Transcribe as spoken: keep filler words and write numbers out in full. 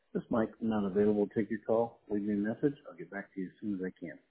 This Mike, not available. Take your call. Leave me a message. I'll get back to you as soon as I can.